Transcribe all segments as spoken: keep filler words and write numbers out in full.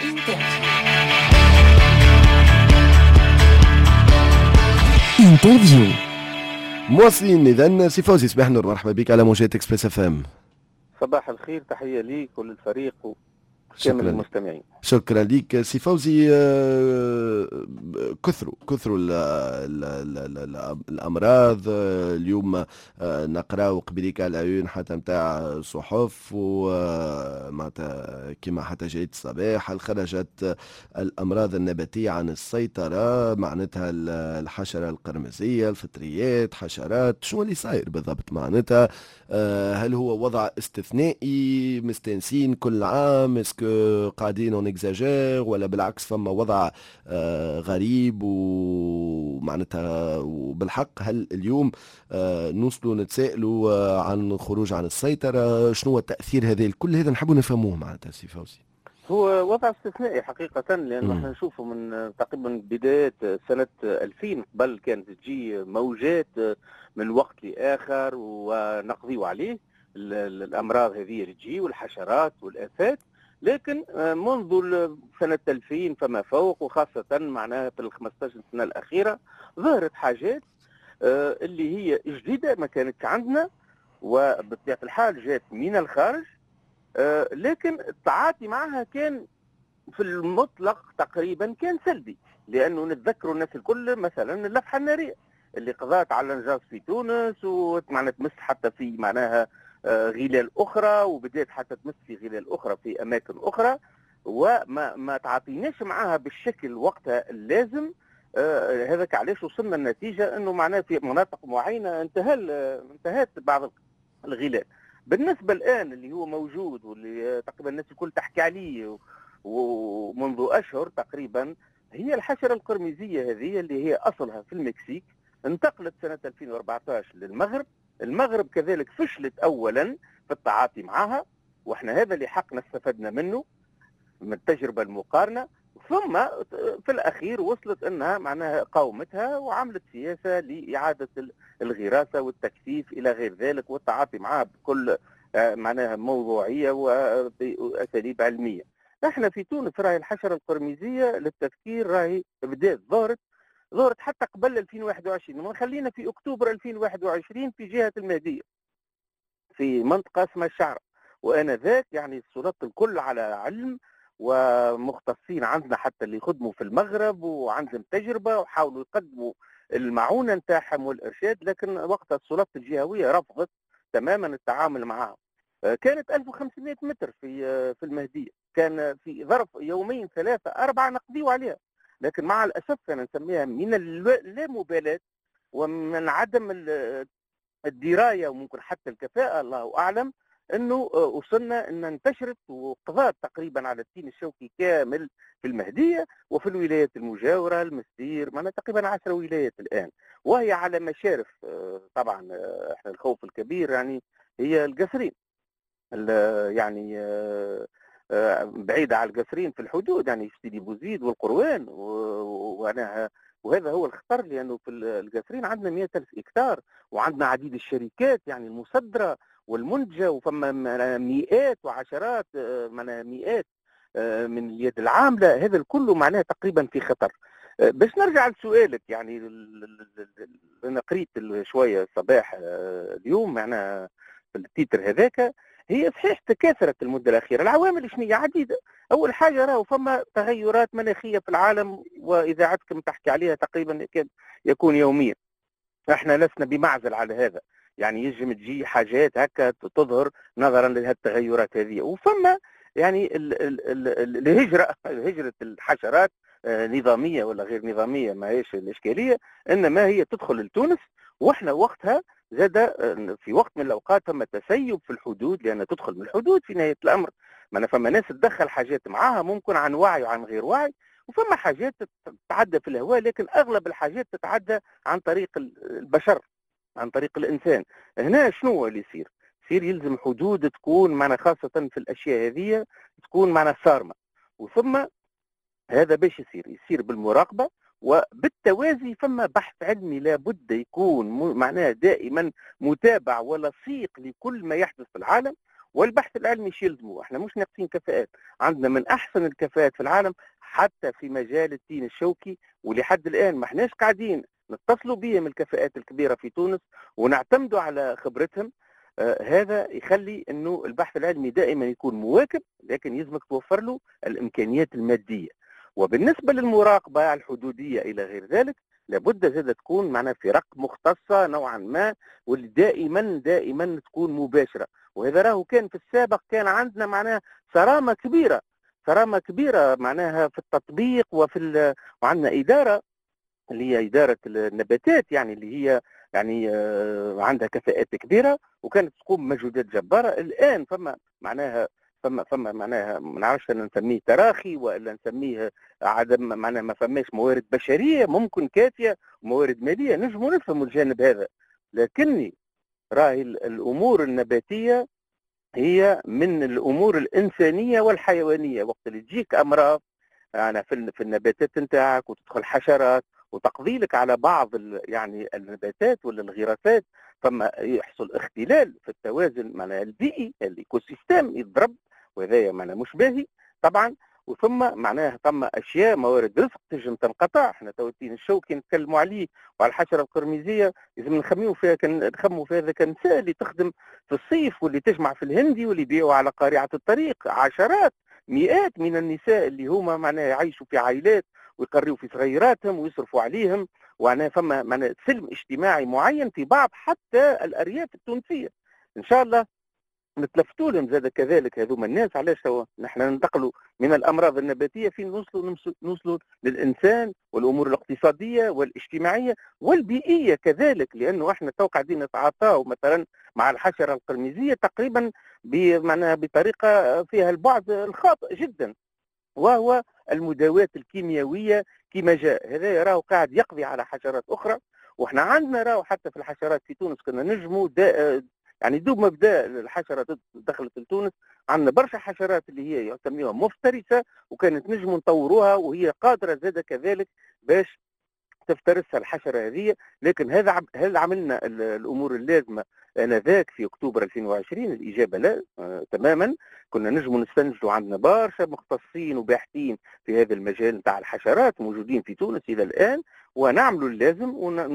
انترفيو. مواصلين اذا سي فوزي، صباح النور، مرحبا بك على موجات اكسبريس اف ام. صباح الخير، تحيه ليك وللفريق وكامل المستمعين. شكرا لك سي فوزي. كثروا كثروا ال ال ال ال الامراض اليوم، نقراو قبليك على العيون حتى نتاع صحف ومعناتها كما حتى جريدة الصباح، هل خرجت الامراض النباتيه عن السيطره؟ معناتها الحشره القرمزيه، الفطريات، حشرات، شنو اللي صاير بالضبط؟ معناتها هل هو وضع استثنائي مستانسين كل عام؟ اسكو قاعدين اون اكزاجير ولا بالعكس فما وضع آه غريب ومعناتها وبالحق؟ هل اليوم آه نوصلوا نتسائلوا آه عن خروج عن السيطرة؟ شنو هو التأثير هذا الكل؟ هذا نحبوا نفهموه معناتها سي فوزي. هو وضع استثنائي حقيقة، لأنه احنا نشوفه من تقريبا بداية سنة ألفين، قبل كانت تجي موجات من وقت لآخر ونقضيوا عليه الأمراض هذه اللي تجي والحشرات والآفات، لكن منذ سنة ألفين فما فوق، وخاصة معناها في ال خمسطاش سنة الأخيرة، ظهرت حاجات اللي هي جديدة ما كانتش عندنا، وبطبيعة الحال جات من الخارج، لكن التعاطي معها كان في المطلق تقريبا كان سلبي، لأنه نتذكروا الناس الكل مثلا اللفحة النارية اللي قضت على الانجاز في تونس، ومعناها تمس حتى في معناها غلال أخرى، وبدأت حتى تمس في غلال أخرى في أماكن أخرى، وما ما تعاطيناش معها بالشكل وقتها اللازم. آه هذاك علاش وصلنا النتيجة أنه معناها في مناطق معينة انتهى انتهت بعض الغلال. بالنسبة الآن اللي هو موجود واللي تقريبا الناس الكل تحكي عليه ومنذ أشهر تقريبا، هي الحشرة القرمزية هذه اللي هي أصلها في المكسيك، انتقلت سنة ألفين وأربعطاش للمغرب. المغرب كذلك فشلت أولا في التعاطي معها، وإحنا هذا اللي حقنا استفدنا منه من التجربة المقارنة، ثم في الأخير وصلت أنها معناها قاومتها وعملت سياسة لإعادة الغراسة والتكثيف إلى غير ذلك، والتعاطي معها بكل معناها موضوعية وبأساليب علمية. احنا في تونس راهي الحشرة القرمزية للتفكير راهي بدأت ظهرت ظهرت حتى قبل ألفين وواحد وعشرين، ونخلينا في أكتوبر ألفين وواحد وعشرين في جهة المهدية في منطقة اسمها الشعرة، وآنذاك يعني السلطات الكل على علم، ومختصين عندنا حتى اللي يخدموا في المغرب وعندهم تجربة وحاولوا يقدموا المعونة نتاعهم والإرشاد، لكن وقتها السلطات الجهوية رفضت تماما التعامل معها. كانت ألف وخمسمائة متر في في المهدية، كان في ظرف يومين ثلاثة أربعة نقضيوا عليها، لكن مع الأسف أنا نسميها من اللامبالاة ومن عدم الدراية وممكن حتى الكفاءة الله أعلم، أنه وصلنا أن انتشرت وقضات تقريبا على التين الشوكي كامل في المهدية وفي الولايات المجاورة، المستير، معنا تقريبا عشر ولايات الآن، وهي على مشارف طبعا احنا الخوف الكبير يعني هي القصرين، يعني بعيدة على القصرين في الحدود، يعني في سيدي بوزيد والقروان، وأنا وهذا هو الخطر، لأنه في القصرين عندنا مئة ألف هكتار، وعندنا عديد الشركات يعني المصدرة والمنتجة، وفما مئات وعشرات مئات من اليد العاملة، هذا الكل معناه تقريبا في خطر. باش نرجع لسؤالك، يعني أنا قريت شوية الصباح اليوم معناها في التيتر هذاك، هي صحيح تكاثرت المدة الأخيرة، العوامل شنية عديدة. أول حاجة راهو فما تغيرات مناخية في العالم، وإذا عدتكم تحكي عليها تقريبا يكون يوميا، احنا لسنا بمعزل على هذا، يعني يجم تجي حاجات هكا تظهر نظرا لهذه التغيرات هذه. وفما يعني ال ال ال الهجرة هجرة الحشرات نظامية ولا غير نظامية ما هيش الإشكالية، إنما هي تدخل لتونس، وإحنا وقتها زاد في وقت من الأوقات فما تسيب في الحدود، لأن تدخل من الحدود في نهاية الأمر، ما فما ناس تدخل حاجات معاها ممكن عن وعي وعن غير وعي، وفما حاجات تتعدى في الهواء، لكن أغلب الحاجات تتعدى عن طريق البشر، عن طريق الإنسان. هنا شنو هو اللي يصير؟ يصير يلزم حدود تكون معنا خاصة في الأشياء هذه تكون معنا صارمة، وثم هذا باش يصير يصير بالمراقبة وبالتوازي، فما بحث علمي لابد يكون معناه دائما متابع ولصيق لكل ما يحدث في العالم، والبحث العلمي ايش يلزمه. احنا مش ناقصين كفاءات، عندنا من احسن الكفاءات في العالم حتى في مجال التين الشوكي، ولحد الان ما احناش قاعدين نتصلوا بهم الكفاءات الكبيره في تونس ونعتمدوا على خبرتهم. آه هذا يخلي انه البحث العلمي دائما يكون مواكب، لكن يلزمك توفر له الامكانيات الماديه. وبالنسبه للمراقبه الحدوديه الى غير ذلك، لابد زاد تكون معنا فرق مختصه نوعا ما، واللي دائما دائما تكون مباشره. وهذا راهو كان في السابق، كان عندنا معناها صرامه كبيره، صرامه كبيره معناها في التطبيق وفي وعندنا اداره اللي هي اداره النباتات، يعني اللي هي يعني عندها كفاءات كبيره وكانت تقوم بمجهودات جباره. الان فما معناها فما فما معناها ما نعرفش نسميه تراخي ولا نسميه عدم معناها ما فماش موارد بشريه ممكن كافيه وموارد ماليه نجموا نفهموا الجانب هذا. لكني راهي الامور النباتيه هي من الامور الانسانيه والحيوانيه. وقت اللي تجيك امراض يعني في في النباتات نتاعك وتدخل حشرات وتقضي لك على بعض يعني النباتات ولا الغراسات، فما يحصل اختلال في التوازن معناها البيئي، الايكو سيستم يضرب، وهذا معناها مش باهي طبعا. وثم معناها ثم اشياء موارد رزق تنجم تنقطع. احنا تو التين الشوكي نتكلموا عليه وعلى الحشره القرمزيه لازم نخميو فيها، كان نخموا فيها ذاك النساء اللي تخدم في الصيف واللي تجمع في الهندي واللي يبيعوا على قارعه الطريق. عشرات مئات من النساء اللي هما معناها يعيشوا في عائلات ويقريوا في صغيراتهم ويصرفوا عليهم، وانا فما معناها سلم اجتماعي معين في بعض حتى الارياف التونسيه. ان شاء الله نتلفتوا لهم زاد كذلك هذوما الناس. علاش هو نحن ننتقلوا من الامراض النباتيه فين نوصلوا نوصلوا للانسان والامور الاقتصاديه والاجتماعيه والبيئيه كذلك، لانه احنا تو قاعدين نتعاطاو مثلا مع الحشره القرمزيه تقريبا بمعنى بطريقه فيها البعد الخاطئ جدا، وهو المداوات الكيميائيه كما جاء. هذا راهو قاعد يقضي على حشرات اخرى. واحنا عندنا راهو حتى في الحشرات في تونس كنا نجموا يعني دوب مبدا الحشره دخلت لتونس عندنا برشا حشرات اللي هي يسميوها مفترسه، وكانت نجم نطوروها وهي قادره زاد كذلك باش تفترسها الحشره هذه. لكن هذا هل عملنا الامور اللازمه انذاك في اكتوبر ألفين وعشرين؟ الاجابه لا آه تماما. كنا نجموا نستنجدوا، عندنا برشا مختصين وباحثين في هذا المجال نتاع الحشرات موجودين في تونس الى الان، ونعملوا اللازم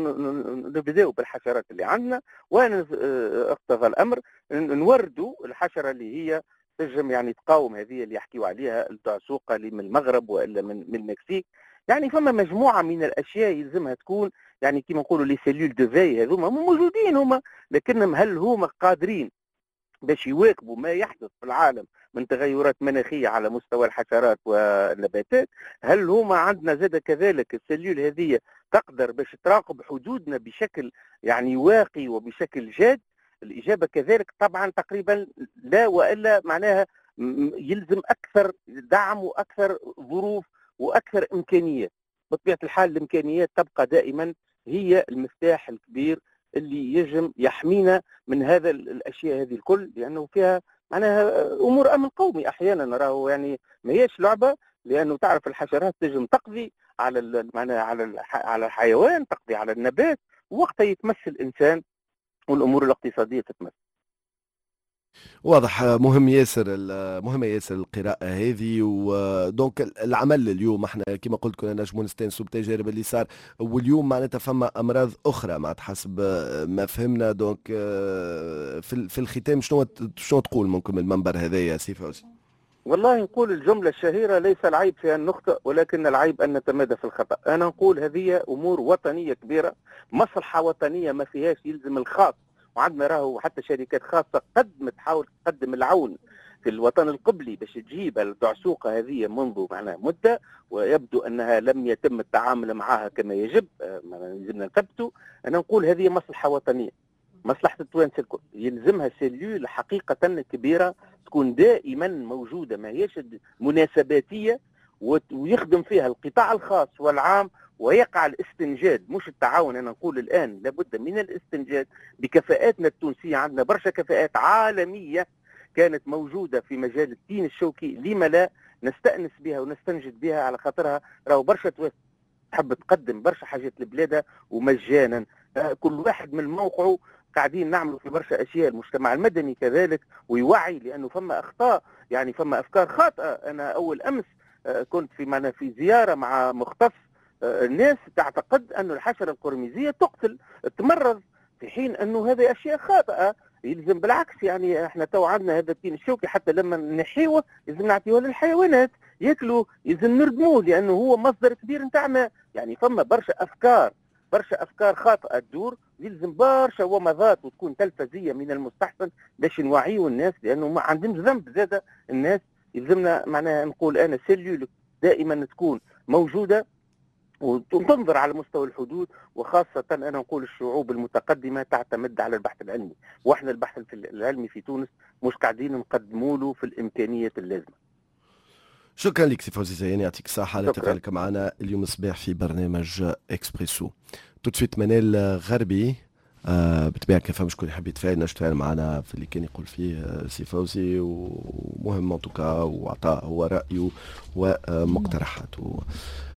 ونبداوا بالحشرات اللي عندنا. وانا اقتضى الامر نوردوا الحشره اللي هي تنجم يعني تقاوم هذه اللي يحكيوا عليها الدعسوقه اللي من المغرب والا من من المكسيك. يعني فما مجموعه من الاشياء يلزمها تكون يعني كيما نقولوا لي سيلول دو في هذوما موجودين هما، لكنهم هل هما قادرين باش يواكبوا ما يحدث في العالم من تغيرات مناخيه على مستوى الحشرات والنباتات؟ هل هما عندنا زاد كذلك السيلول هذه تقدر باش تراقب حدودنا بشكل يعني واقي وبشكل جاد؟ الاجابه كذلك طبعا تقريبا لا، والا معناها يلزم اكثر دعم واكثر ظروف واكثر امكانيات. بطبيعه الحال الامكانيات تبقى دائما هي المفتاح الكبير اللي يجب يحمينا من هذا الاشياء هذه الكل، لانه فيها معناها امور امن قومي احيانا راهو يعني ما هيش لعبه. لانه تعرف الحشرات تجم تقضي على معناها على على الحيوان، تقضي على النبات، ووقتها يتمس الانسان والامور الاقتصاديه تتمس. واضح. مهم ياسر مهمه ياسر القراءه هذه. ودونك العمل اليوم احنا كما قلت كنا نجموا نستانسوا بالتجارب اللي صار، واليوم معناتها فما امراض اخرى معناتها حسب ما فهمنا. دونك في في الختام شنو شنو تقول ممكن من المنبر هذايا سي فوزي؟ والله نقول الجملة الشهيرة: ليس العيب في أن نخطئ ولكن العيب أن نتمادى في الخطأ. أنا نقول هذه أمور وطنية كبيرة، مصلحة وطنية ما فيهاش يلزم الخاص. وعندنا راهو حتى شركات خاصة قدمت تحاول تقدم العون في الوطن القبلي باش تجيب الدعسوقة هذه منذ معناها مدة، ويبدو أنها لم يتم التعامل معها كما يجب. لازمنا نثبتوا. أنا نقول هذه مصلحة وطنية، مصلحة التوانسة الكل. يلزمها سيلول حقيقة كبيرة تكون دائما موجودة، ما هيش مناسباتية، ويخدم فيها القطاع الخاص والعام، ويقع الاستنجاد مش التعاون. أنا نقول الآن لابد من الاستنجاد بكفاءاتنا التونسية. عندنا برشا كفاءات عالمية كانت موجودة في مجال التين الشوكي، لما لا نستأنس بها ونستنجد بها؟ على خاطرها راهو برشا تحب تقدم برشا حاجات لبلادها ومجانا. كل واحد من موقعه قاعدين نعملوا في برشا اشياء، المجتمع المدني كذلك، ويوعي، لانه فما اخطاء، يعني فما افكار خاطئه. انا اول امس كنت في معنا في زياره مع مختص، الناس تعتقد أن الحشرة القرمزية تقتل تمرض، في حين أنه هذه أشياء خاطئة. يلزم بالعكس، يعني احنا تو عندنا هذا التين الشوكي حتى لما نحيوه لازم نعطيوه للحيوانات ياكلوا، لازم نردموه لأنه هو مصدر كبير نتاعنا. يعني فما برشا أفكار برشا أفكار خاطئة تدور، يلزم برشا ومضات وتكون تلفزية من المستحسن باش نوعيوا الناس، لأنه ما عندهمش ذنب زادة الناس. يلزمنا معناها نقول أنا سيلول دائما تكون موجودة وتنظر على مستوى الحدود، وخاصة أنا نقول الشعوب المتقدمة تعتمد على البحث العلمي، وإحنا البحث العلمي في تونس مش قاعدين نقدموا له في الإمكانيات اللازمة. شكرا لك سي فوزي زياني، يعطيك الصحة على تفاعلك معنا اليوم الصباح في برنامج إكسبريسو. توتفيت منال غربي، آه بالطبيعة كان فما شكون يحب يتفاعل نشتغل معنا في اللي كان يقول فيه آه سي فوزي، ومهم ان توكا وعطاء هو رأيه ومقترحاته.